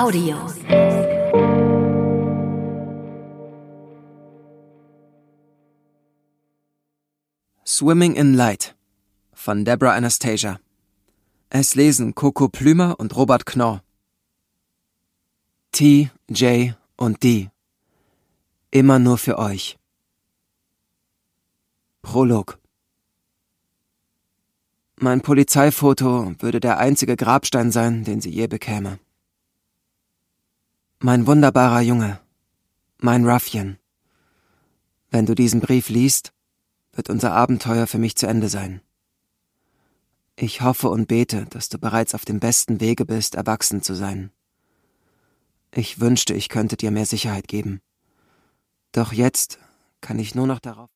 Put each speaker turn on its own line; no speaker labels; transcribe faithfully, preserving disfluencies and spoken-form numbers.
Audio.
Swimming in Light von Deborah Anastasia. Es lesen Coco Plümer und Robert Knorr. T, J und D. Immer nur für euch. Prolog. Mein Polizeifoto würde der einzige Grabstein sein, den sie je bekäme. Mein wunderbarer Junge, mein Ruffian. Wenn du diesen Brief liest, wird unser Abenteuer für mich zu Ende sein. Ich hoffe und bete, dass du bereits auf dem besten Wege bist, erwachsen zu sein. Ich wünschte, ich könnte dir mehr Sicherheit geben. Doch jetzt kann ich nur noch darauf